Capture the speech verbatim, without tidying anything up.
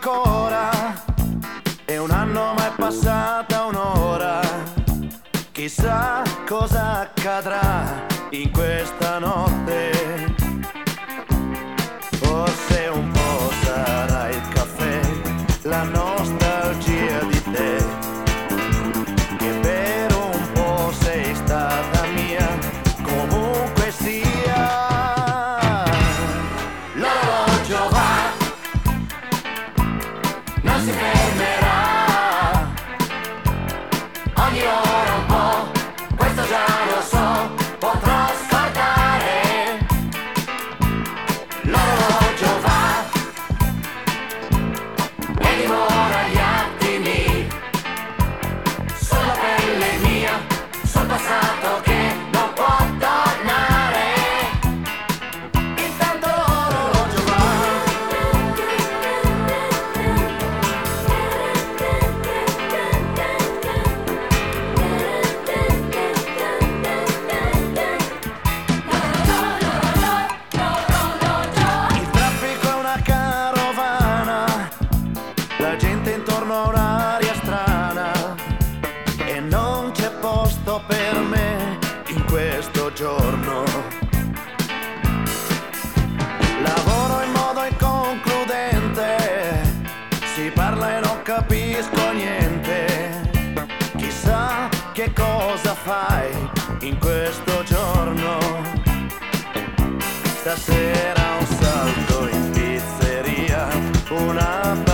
ancora e un anno ma è passata un'ora. Chissà cosa accadrà in questa notte. Forse un po' sarà il caffè, la nostalgia di te, che per un po' sei stata mia, comunque sia. L'orologio va, non si fermerà, ogni ora un po', questo già lo so, potrò scordare. L'orologio va e dimora gli attimi sulla pelle mia, sul passato che non può tornare. Intanto l'orologio va. Il traffico è una carovana, la gente intorno a un'aria strana, e non c'è posto per me in questo giorno. Lavoro in modo inconcludente, si parla e non capisco niente. Chissà che cosa fai in questo giorno. Stasera un salto in pizzeria, una